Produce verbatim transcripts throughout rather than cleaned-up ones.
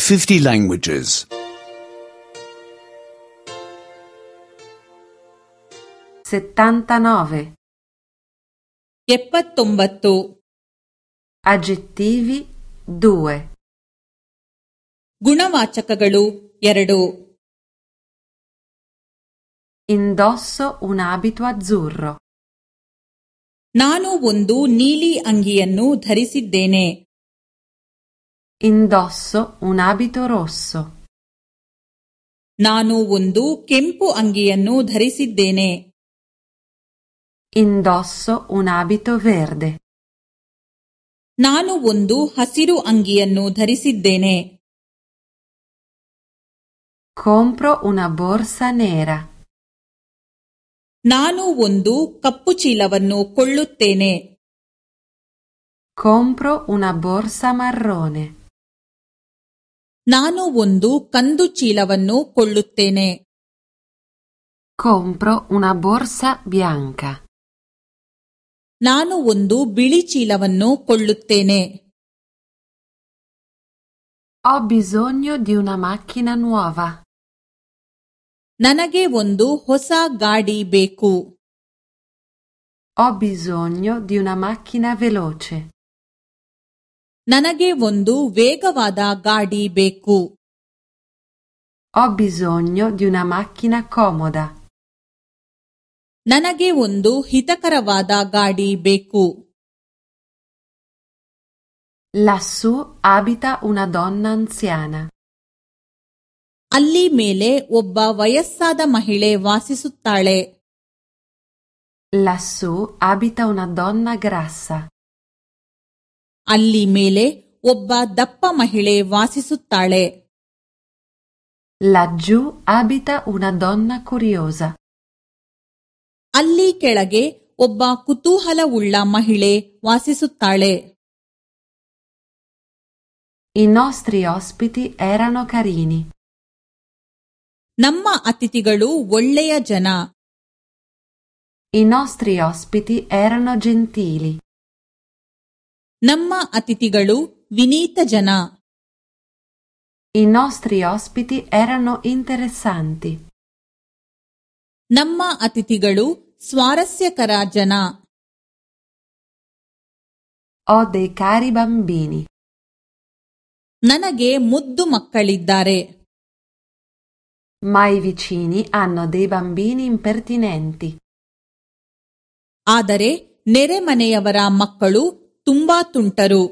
fifty languages. settantanove. ಎಪ್ಪತ್ತೊಂಬತ್ತು. Aggettivi due. ಗುಣವಾಚಕಗಳು ಎರಡು. Indosso un abito azzurro. ನಾನು ಒಂದು ನೀಲಿ ಅಂಗಿಯನ್ನು ಧರಿಸಿದ್ದೇನೆ. Indosso un abito rosso. ನಾನು ಒಂದು ಕೆಂಪು ಅಂಗಿಯನ್ನು ಧರಿಸಿದ್ದೇನೆ. Indosso un abito verde. ನಾನು ಒಂದು ಹಸಿರು ಅಂಗಿಯನ್ನು ಧರಿಸಿದ್ದೇನೆ. Compro una borsa nera. ನಾನು ಒಂದು ಕಪ್ಪು ಚೀಲವನ್ನು ಕೊಳ್ಳುತ್ತೇನೆ. Compro una borsa marrone. ನಾನು ಒಂದು ಕಂದು ಚೀಲವನ್ನು ಕೊಳ್ಳುತ್ತೇನೆ. Compro una borsa bianca. ನಾನು ಒಂದು ಬಿಳಿ ಚೀಲವನ್ನು ಕೊಳ್ಳುತ್ತೇನೆ. Ho bisogno di una macchina nuova. ನನಗೆ ಒಂದು ಹೊಸ ಗಾಡಿ ಬೇಕು. Ho bisogno di una macchina veloce. ನನಗೆ ಒಂದು ವೇಗವಾದ ಗಾಡಿ ಬೇಕು. Ho bisogno di una macchina comoda. ನನಗೆ ಒಂದು ಹಿತಕರವಾದ ಗಾಡಿ ಬೇಕು. Lassù abita una donna anziana. ಅಲ್ಲಿ ಮೇಲೆ ಒಬ್ಬ ವಯಸ್ಸಾದ ಮಹಿಳೆ ವಾಸಿಸುತ್ತಾಳೆ. Lassù abita una donna grassa. ಅಲ್ಲಿ ಮೇಲೆ ಒಬ್ಬ ದಪ್ಪ ಮಹಿಳೆ ವಾಸಿಸುತ್ತಾಳೆ. Laggiù abita una donna curiosa. ಅಲ್ಲಿ ಕೆಳಗೆ ಒಬ್ಬ ಕುತೂಹಲವುಳ್ಳ ಮಹಿಳೆ ವಾಸಿಸುತ್ತಾಳೆ. I nostri ospiti erano carini. ನಮ್ಮ ಅತಿಥಿಗಳು ಒಳ್ಳೆಯ ಜನ. I nostri ospiti erano gentili. ನಮ್ಮ ಅತಿಥಿಗಳು ವಿನೀತ ಜನ. I nostri ospiti erano interessanti. ನಮ್ಮ ಅತಿಥಿಗಳು ಸ್ವಾರಸ್ಯಕರ ಜನ. Ho dei cari bambini. ನನಗೆ ಮುದ್ದು ಮಕ್ಕಳಿದ್ದಾರೆ. Ma i vicini hanno dei bambini impertinenti. ಆದರೆ ನೆರೆಮನೆಯವರ ಮಕ್ಕಳು ತುಂಬಾ ತುಂಟರು.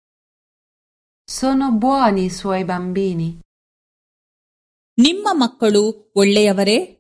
Sono buoni i suoi bambini. ನಿಮ್ಮ ಮಕ್ಕಳು ಒಳ್ಳೆಯವರೇ?